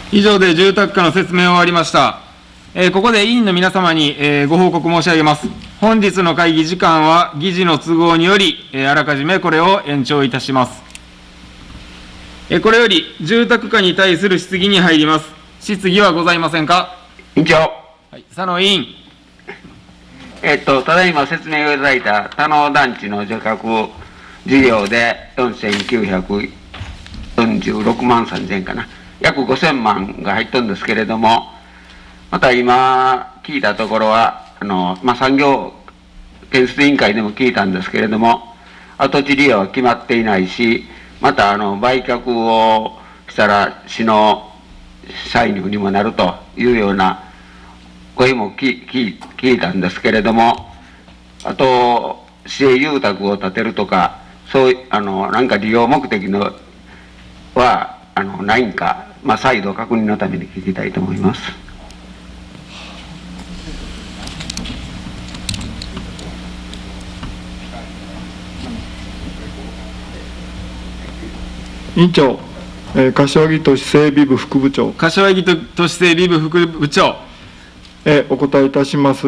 以上で住宅課の説明を終わりました。ここで委員の皆様に、ご報告申し上げます。本日の会議時間は議事の都合により、あらかじめこれを延長いたします。これより住宅課に対する質疑に入ります。質疑はございませんか。 委員長。 はい、佐野委員。 ただいま説明をいただいた田野団地の除却事業で4946万3000かな、約5000万が入ったんですけれども、また今聞いたところは、産業建設委員会でも聞いたんですけれども、跡地利用は決まっていないし、また売却をしたら市の歳入にもなるというような声も聞いたんですけれども、あと市営住宅を建てるとか、そういうなんか利用目的のはないんか、再度確認のために聞きたいと思います。 委員長、柏木都市整備部副部長。 柏木都市整備部副部長。 お答えいたします。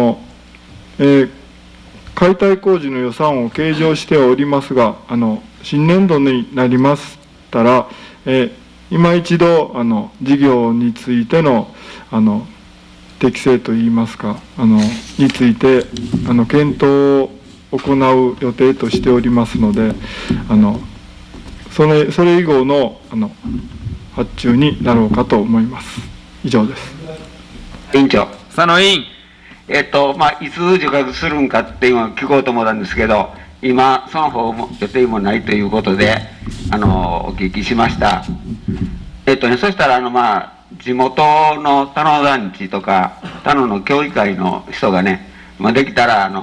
解体工事の予算を計上しておりますが、新年度になりましたら、今一度事業についての適正といいますか、について検討を行う予定としておりますので、それ以後の発注になろうかと思います。以上です。 委員長。 佐野委員。 いつ受託するんかっていうのを聞こうと思ったんですけど、今その方も予定もないということでお聞きしました。そしたら地元の田野団地とか田野の協議会の人がね、できたら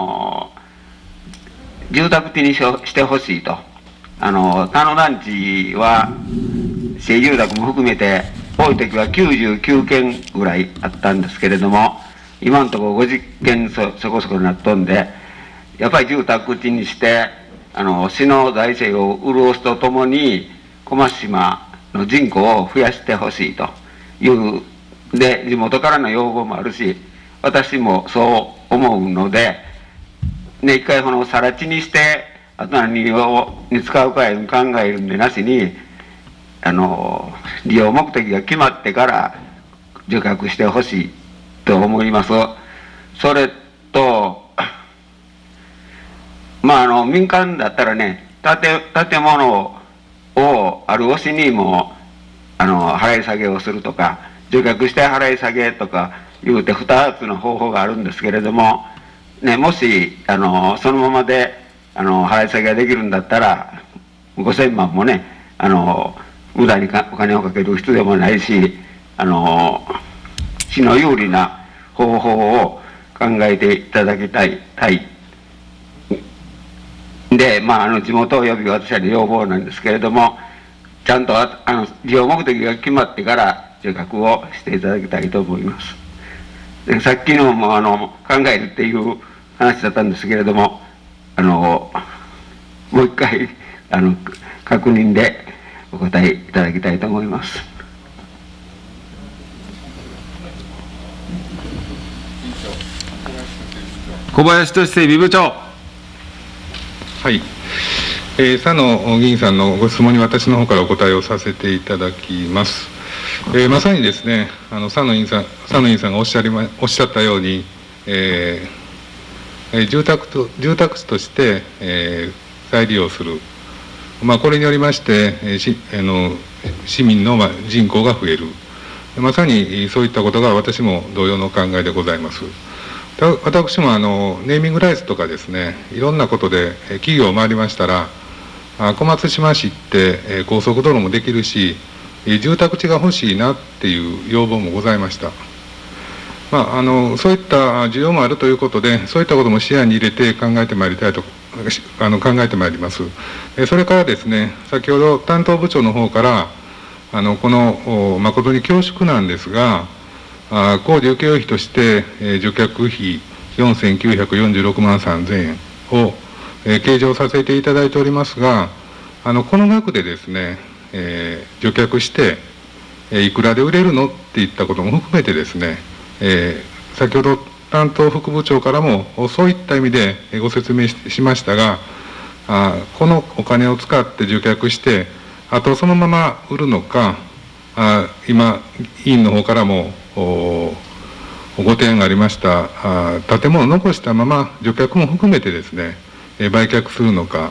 住宅地にしてほしいと。田野団地は市営住宅も含めて多い時は99件ぐらいあったんですけれども、今のところ50件そこそこになっとんで、やっぱり住宅地にして市の財政を潤すとともに小松島の人口を増やしてほしいというで、地元からの要望もあるし、私もそう思うので、一回更地にしてあと何に使うか考えるんでなしに、利用目的が決まってから受託してほしいと思います。それと民間だったらね、建物をある推しにも払い下げをするとか、受託して払い下げとかいうて2つの方法があるんですけれども、もしそのままで払い下げができるんだったら5000万もね無駄にお金をかける必要もないし、市の有利な方法を考えていただきたいで、地元および私の要望なんですけれども、ちゃんと利用目的が決まってから受託をしていただきたいと思います。でさっきのも考えるっていう話だったんですけれども、もう一回確認でお答えいただきたいと思います。 小林都市整備部長。 はい、佐野議員さんのご質問に私の方からお答えをさせていただきます。まさにですね、佐野議員さんがおっしゃったように、住宅地として、再利用する、これによりまして市民の人口が増える、まさにそういったことが私も同様の考えでございます。私もネーミングライツとかですね、いろんなことで企業を回りましたら、小松島市って高速道路もできるし、住宅地が欲しいなっていう要望もございました。そういった需要もあるということで、そういったことも視野に入れて考えてまいります。それからですね、先ほど担当部長の方からこの誠に恐縮なんですが、工事請負費として、除却費4946万3000円を、計上させていただいておりますが、この額でですね、除却して、 いくらで売れるのっていったことも含めてですね、先ほど担当副部長からもそういった意味でご説明しましたが、このお金を使って集客してあとそのまま売るのか、今委員の方からもご提案がありました建物を残したまま除却も含めてですね、売却するのか、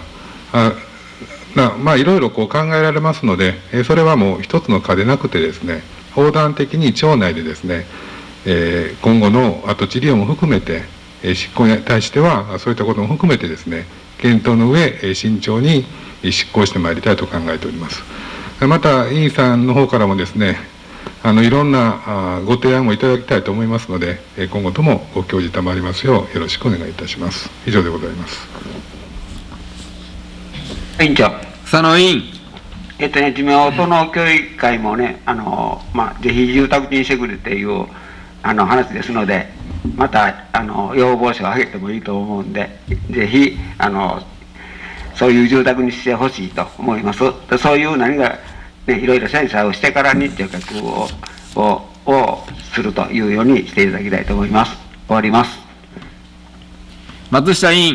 いろいろこう考えられますので、それはもう一つの課でなくてですね、横断的に町内でですね、今後の跡地利用も含めて、執行に対してはそういったことも含めてですね、検討の上慎重に執行してまいりたいと考えております。また委員さんの方からもですね、いろんなご提案もいただきたいと思いますので、今後ともご協議賜りますようよろしくお願いいたします。以上でございます。 委員長。 佐野委員。 地元の協議会もね、ぜひ住宅地にしてくれっていう話ですので、また要望書を上げてもいいと思うんで、ぜひそういう住宅にしてほしいと思います。そういう何か、ね、いろいろ審査をしてからに除却をするというようにしていただきたいと思います。終わります。 松下委員。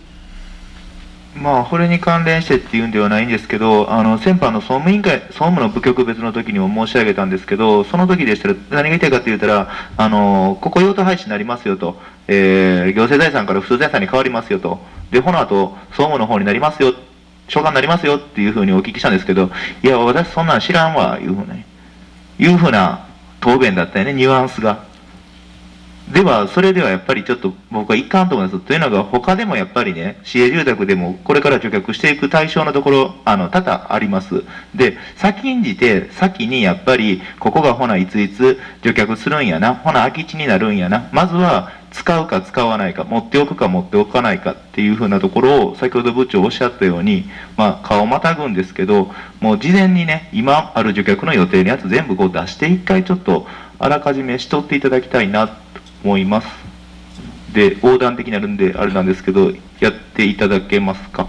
これに関連してっていうんではないんですけど、先般の総務委員会、総務の部局別の時にも申し上げたんですけど、その時でしたら、何が言いたいかって言ったら、ここ用途廃止になりますよと、行政財産から普通財産に変わりますよと、で、この後、総務の方になりますよ、償還になりますよっていうふうにお聞きしたんですけど、いや、私そんなん知らんわ、いうふうな答弁だったよね、ニュアンスが。では、それではやっぱりちょっと僕はいかんと思います。というのが、他でもやっぱりね、市営住宅でもこれから除却していく対象のところ、多々あります。で、先んじて、先にやっぱり、ここがほないついつ除却するんやな、ほな空き地になるんやな、まずは使うか使わないか、持っておくか持っておかないかっていうふうなところを、先ほど部長おっしゃったように、顔またぐんですけど、もう事前にね、今ある除却の予定のやつ全部こう出して、一回ちょっとあらかじめしとっていただきたいなと思います。で、横断的になるんであれなんですけど、やっていただけますか。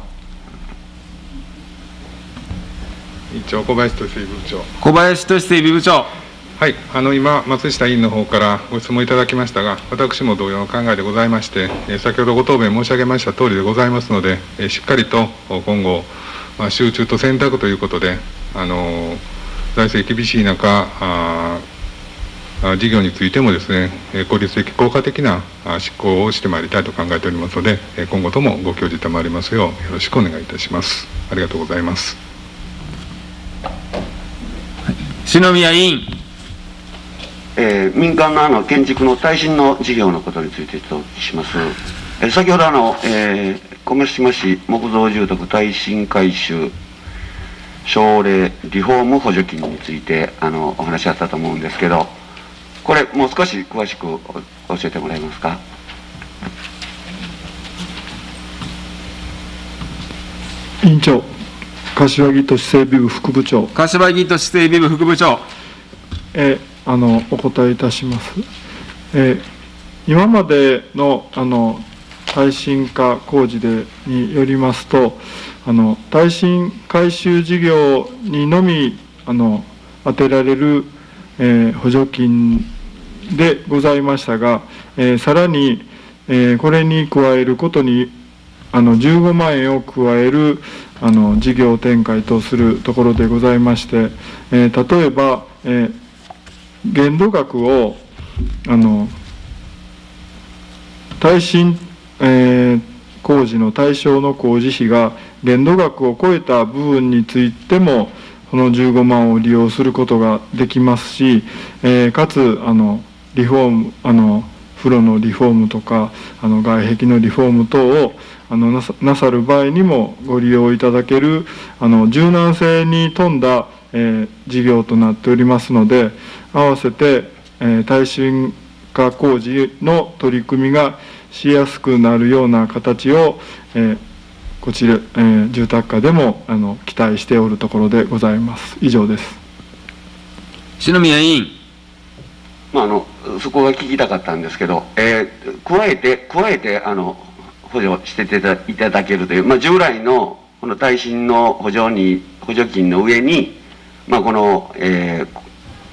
委員長、小林俊部長。 小林俊部部長。 はい、今、松下委員の方からご質問いただきましたが、私も同様の考えでございまして、先ほどご答弁申し上げました通りでございますので、しっかりと今後、集中と選択ということで、財政厳しい中、事業についてもですね、効率的、効果的な執行をしてまいりたいと考えておりますので、今後ともご協議賜りますようよろしくお願いいたします。ありがとうございます。 篠宮委員。 民間の建築の耐震の事業のことについてお聞きします。先ほど小島市木造住宅耐震改修奨励リフォーム補助金についてお話あったと思うんですけど、これもう少し詳しく教えてもらえますか。 委員長、柏木都市整備部副部長。 柏木都市整備部副部長。 お答えいたします。今までの耐震化工事によりますと、耐震改修事業にのみ当てられる、補助金でございましたが、さらに、これに加えることに15万円を加える事業展開とするところでございまして、例えば、限度額を耐震、工事の対象の工事費が限度額を超えた部分についてもこの15万を利用することができますし、かつリフォーム風呂のリフォームとか外壁のリフォーム等をなさる場合にもご利用いただける柔軟性に富んだ、事業となっておりますので、合わせて、耐震化工事の取り組みがしやすくなるような形を、こちら、住宅課でも期待しておるところでございます。以上です。 篠宮委員。 そこが聞きたかったんですけど、加えて補助していただけるという、従来のこの耐震の補助金の上に、この、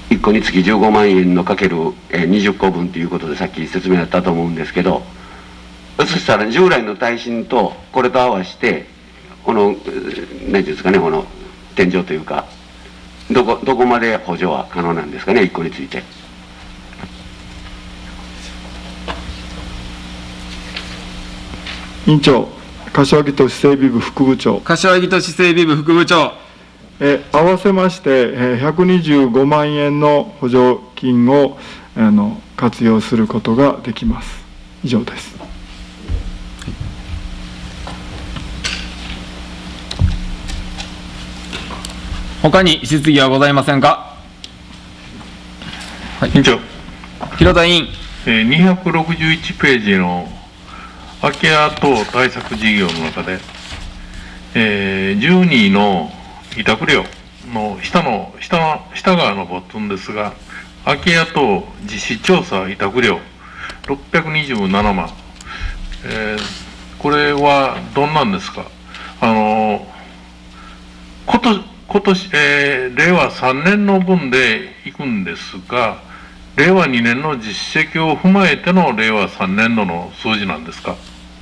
1個につき15万円のかける20個分ということでさっき説明あったと思うんですけど、そしたら従来の耐震とこれと合わせてこの何ていうんですかね、この天井というかどこまで補助は可能なんですかね、1個について。 委員長、柏木都市整備部副部長。 柏木都市整備部副部長。 合わせまして125万円の補助金を活用することができます。以上です。 他に質疑はございませんか。 委員長、 広田委員。 261ページの空き家等対策事業の中で、12の委託料の下側のボタンですが、空き家等実施調査委託料627万、これはどんなんですか。今年、令和3年の分でいくんですが、令和2年の実績を踏まえての令和3年度の数字なんですか。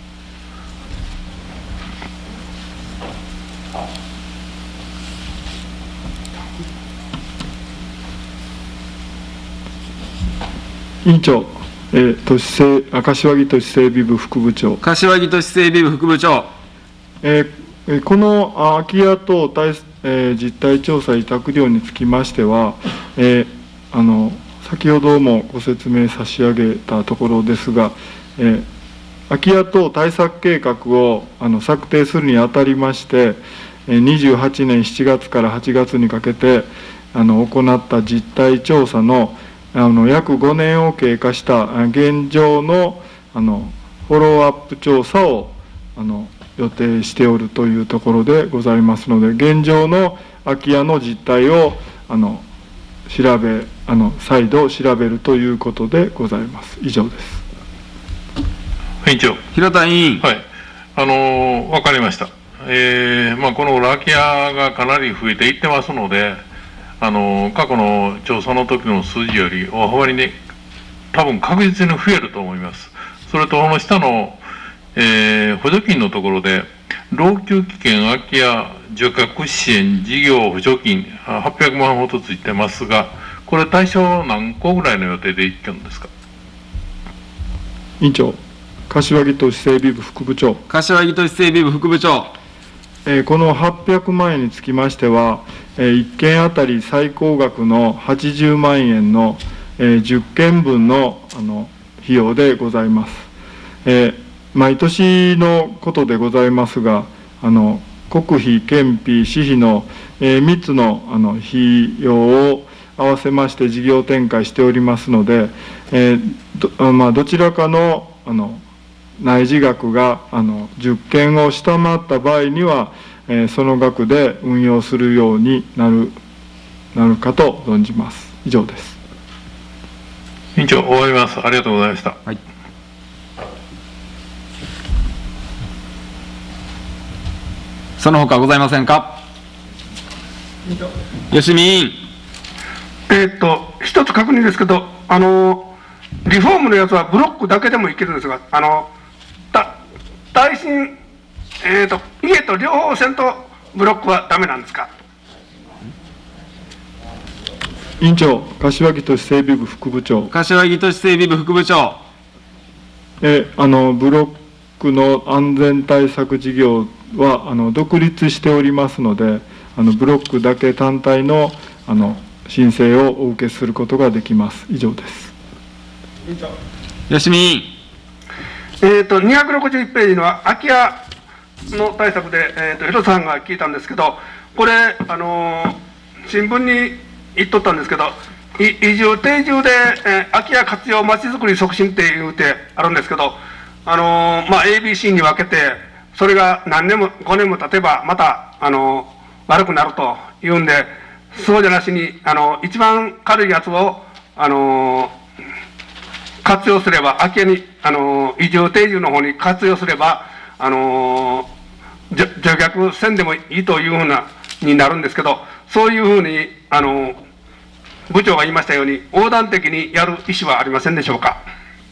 委員長、柏木都市整備部副部長。 柏木都市整備部副部長。 この空き家等実態調査委託料につきましては、先ほどもご説明差し上げたところですが、空き家等対策計画を策定するにあたりまして、28年7月から8月にかけて行った実態調査の約5年を経過した現状のフォローアップ調査を予定しておるというところでございますので、現状の空き家の実態を再度調べるということでございます。以上です。 委員長。 広田委員。 はい。わかりました。この空き家がかなり増えていってますので、過去の調査の時の数字より大幅にね、多分確実に増えると思います。それと、この下の、補助金のところで、老朽危険空き家受託支援事業補助金800万ほどついてますが、これ対象何個ぐらいの予定でいくんですか。 委員長、柏木都市整備部副部長。 柏木都市整備部副部長。 この800万円につきましては、1件あたり最高額の80万円の10件分の費用でございます。毎年のことでございますが、国費、県費、私費の3つの費用を合わせまして事業展開しておりますので、どちらかの内示額が10件を下回った場合には、その額で運用するようになるかと存じます。以上です。 委員長、終わります。ありがとうございました。 はい。その他ございませんか。吉見委員。 一つ確認ですけど、リフォームのやつはブロックだけでもいけるんですが、耐震、家と両方せんとブロックはダメなんですか。 委員長、柏木都市整備部副部長。 柏木都市整備部副部長。 ブロックの安全対策事業は独立しておりますので、ブロックだけ単体の申請をお受けすることができます。以上です。 吉見委員。 261ページの空き家の対策で、広田さんが聞いたんですけど、これ、新聞に言っとったんですけど、移住、定住で、空き家活用まちづくり促進って言うてあるんですけど、ABC に分けて、それが何年も、5年も経てば、また、悪くなるというんで、そうじゃなしに、一番軽いやつを、活用すれば、空き家に、移住、定住の方に活用すれば、除却せんでもいいというふうになるんですけど、そういうふうに、 部長が言いましたように、横断的にやる意思はありませんでしょうか。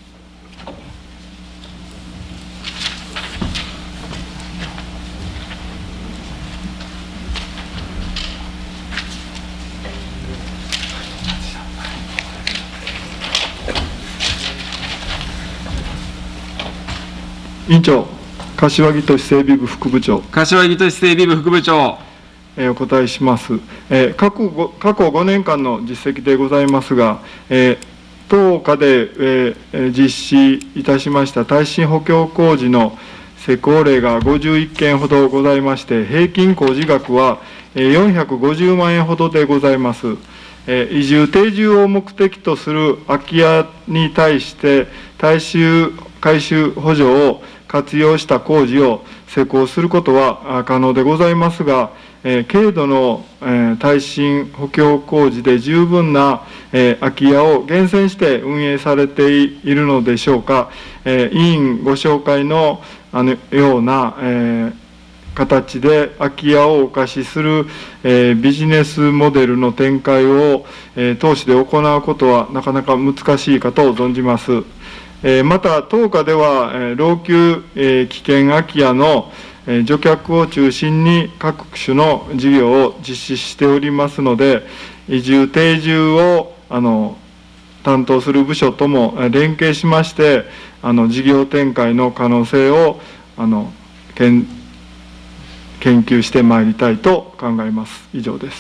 委員長、柏木都市整備部副部長。 柏木都市整備部副部長。 お答えします。過去5年間の実績でございますが、当課で、実施いたしました耐震補強工事の施工例が51件ほどございまして、平均工事額は450万円ほどでございます。移住・定住を目的とする空き家に対して改修補助を活用した工事を施工することは可能でございますが、軽度の耐震補強工事で十分な空き家を厳選して運営されているのでしょうか。委員ご紹介のような形で空き家をお貸しするビジネスモデルの展開を当市で行うことはなかなか難しいかと存じます。また当課では老朽危険空き家の除却を中心に各種の事業を実施しておりますので、移住・定住を担当する部署とも連携しまして、事業展開の可能性を研究してまいりたいと考えます。以上です。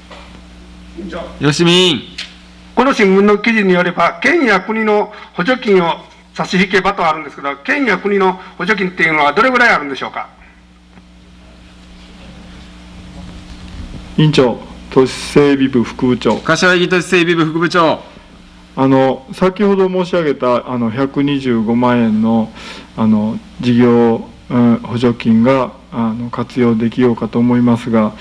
吉見委員。 この新聞の記事によれば、県や国の補助金を差し引けばとあるんですけど、県や国の補助金っていうのはどれぐらいあるんでしょうか。 委員長、都市整備部副部長。 柏木都市整備部副部長。 先ほど申し上げた125万円の事業補助金が活用できようかと思いますが、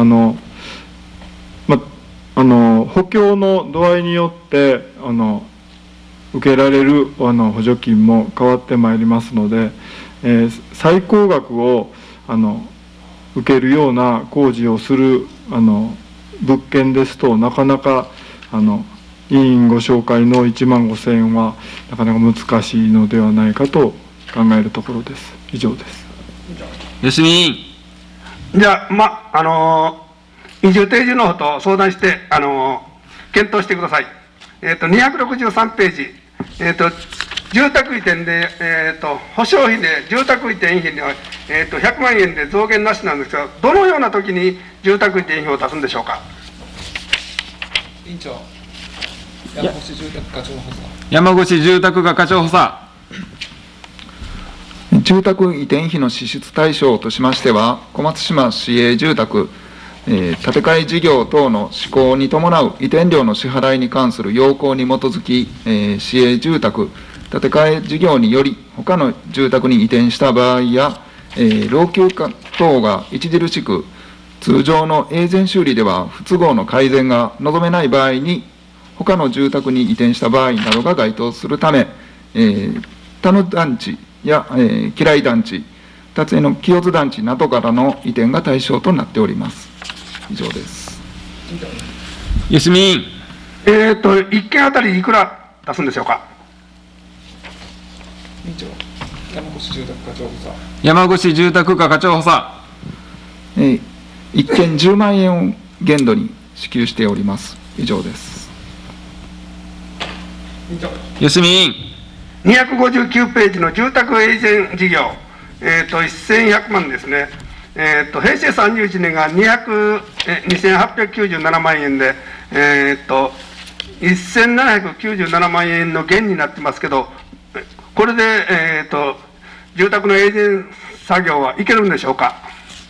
補強の度合いによって受けられる補助金も変わってまいりますので、最高額を受けるような工事をする物件ですと、なかなか委員ご紹介の1万5000円はなかなか難しいのではないかと考えるところです。以上です。 吉見委員。 じゃあ、移住・定住の方と相談して、検討してください。263ページ、住宅移転で、保証費で住宅移転費には、100万円で増減なしなんですが、どのような時に住宅移転費を出すんでしょうか。 委員長、山越住宅課長補佐。 山越住宅課課長補佐。 住宅移転費の支出対象としましては、小松島市営住宅建て替え事業等の施行に伴う移転料の支払いに関する要項に基づき、市営住宅建て替え事業により他の住宅に移転した場合や、老朽化等が著しく通常の永全修理では不都合の改善が望めない場合に他の住宅に移転した場合などが該当するため、他の団地や、吉来団地、達江の清津団地などからの移転が対象となっております。以上です。 吉見委員。 1件あたりいくら出すんでしょうか。 委員長、山越住宅課長補佐。 山越住宅課課長補佐。 1件10万円を限度に支給しております。以上です。 吉見委員。 259ページの住宅エージェン事業、1100万ですね。平成31年が2897万円で、1797万円の減になってますけど、これで、住宅のエージェン作業はいけるんでしょうか。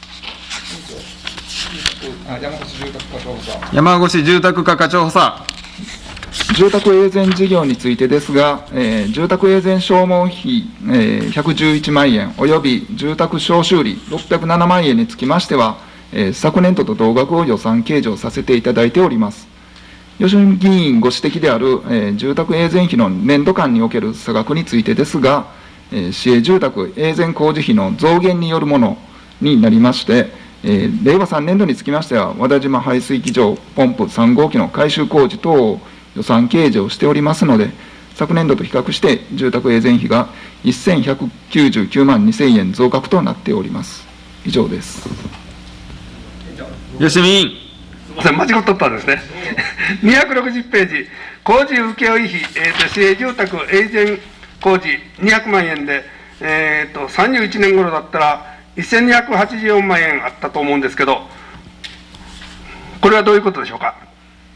山越住宅課長補佐。 山越住宅課課長補佐。 住宅エーゼン事業についてですが、住宅エーゼン消耗費、111万円および住宅小修理607万円につきましては、昨年度と同額を予算計上させていただいております。吉見議員ご指摘である、住宅エーゼン費の年度間における差額についてですが、市営住宅エーゼン工事費の増減によるものになりまして、 令和3年度につきましては、和田島排水機場ポンプ3号機の改修工事等を予算計上しておりますので、昨年度と比較して住宅営前費が1199万2000円増額となっております。以上です。 吉見委員。 すみません、間違っとったんですね。260ページ、工事請負費、市営住宅営前工事200万円で、31年頃だったら1284万円あったと思うんですけど、これはどういうことでしょうか。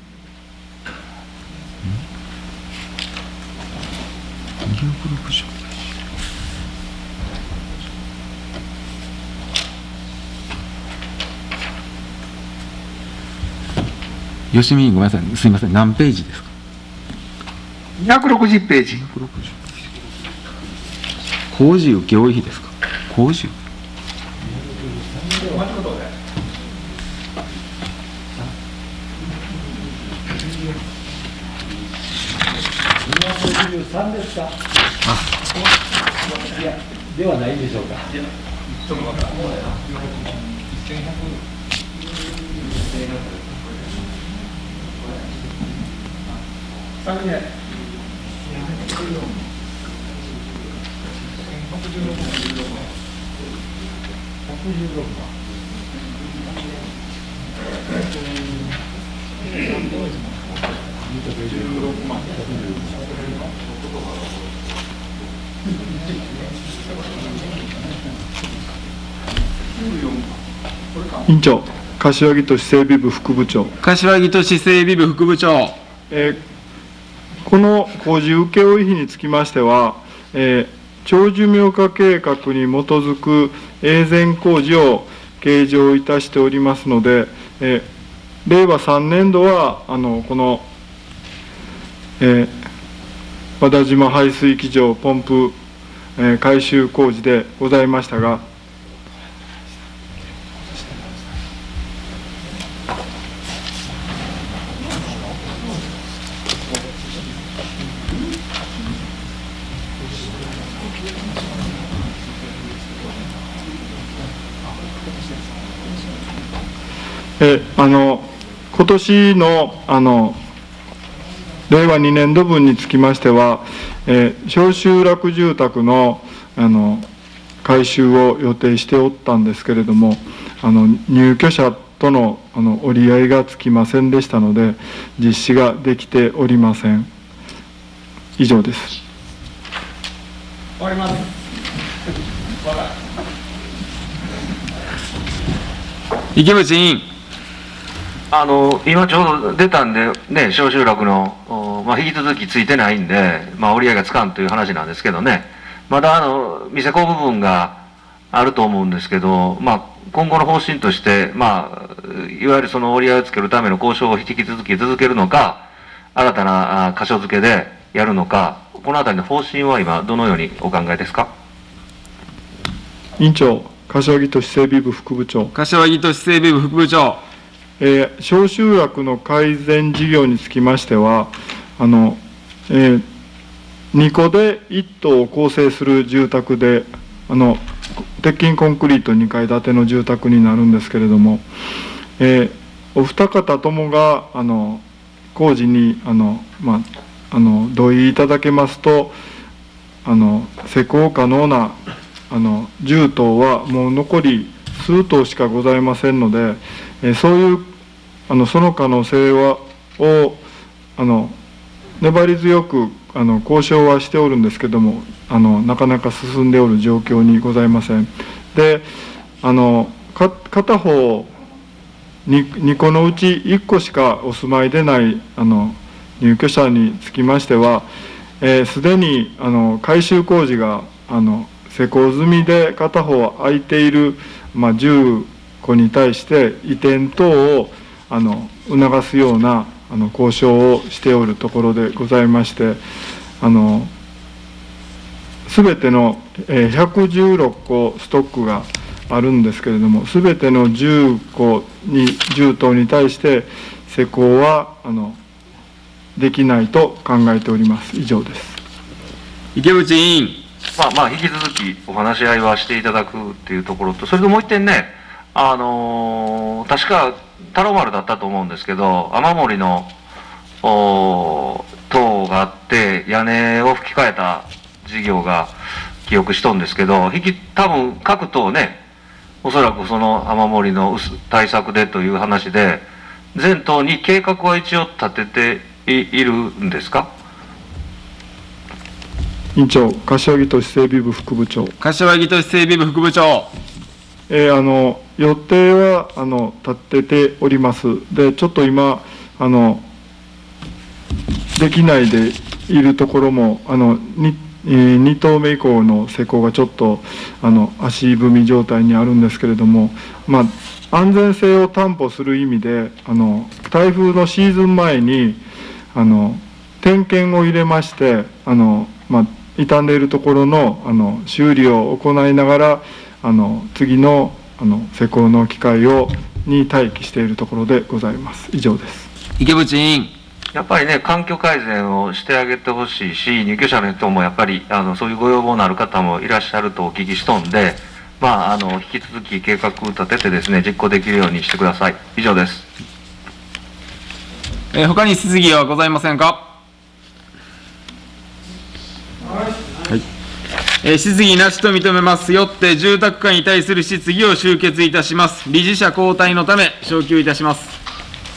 吉見委員、ごめんなさい、すみません、何ページですか。 260ページ。 工事請負費ですか。工事ではないでしょうか。 委員長、柏木都市整備部副部長。 柏木都市整備部副部長。 この工事請負費につきましては、長寿命化計画に基づく営前工事を計上いたしておりますので、令和3年度はこの、和田島排水機場ポンプ、改修工事でございましたが、今年の令和2年度分につきましては、小集落住宅の改修を予定しておったんですけれども、入居者との折り合いがつきませんでしたので、実施ができておりません。以上です。 終わります。 池渕委員。 今ちょうど出たんで、ね、小集落の、引き続きついてないんで、折り合いがつかんという話なんですけどね、まだ店子部分があると思うんですけど、今後の方針として、いわゆるその折り合いをつけるための交渉を引き続き続けるのか、新たな箇所付けでやるのか、このあたりの方針は今、どのようにお考えですか。 委員長、柏木都市整備部副部長。 柏木都市整備部副部長。 小集落の改善事業につきましては、2戸で1棟を構成する住宅で、鉄筋コンクリート2階建ての住宅になるんですけれども、お二方ともが工事に同意いただけますと、施工可能な10棟はもう残り数棟しかございませんので、そういうその可能性を粘り強く交渉はしておるんですけども、なかなか進んでおる状況にございません。で、片方2戸のうち1戸しかお住まいでない入居者につきましては、すでに改修工事が施工済みで片方空いている、10戸に対して移転等を促すような交渉をしておるところでございまして、すべての116戸ストックがあるんですけれども、すべての10棟に対して施工はできないと考えております。以上です。 池渕委員。 引き続きお話し合いはしていただくっていうところと、それともう一点ね、 確か太郎丸だったと思うんですけど、雨漏りの塔があって屋根を吹き替えた事業が記憶しとんですけど、多分各塔ね、おそらくその雨漏りの対策でという話で全島に計画は一応立てているんですか。 委員長、柏木都市整備部副部長。 柏木都市整備部副部長。 予定は立てております。で、ちょっと今できないでいるところも2棟目以降の施工がちょっと足踏み状態にあるんですけれども、安全性を担保する意味で台風のシーズン前に点検を入れまして傷んでいるところの修理を行いながら次の施工の機会に待機しているところでございます。以上です。 池渕委員。 やっぱりね、環境改善をしてあげてほしいし、入居者の人もやっぱりそういうご要望のある方もいらっしゃるとお聞きしとんで、引き続き計画立ててですね、実行できるようにしてください。以上です。 他に質疑はございませんか。はい。質疑なしと認めます。よって住宅化に対する質疑を終結いたします。理事者交代のため、昇給いたします。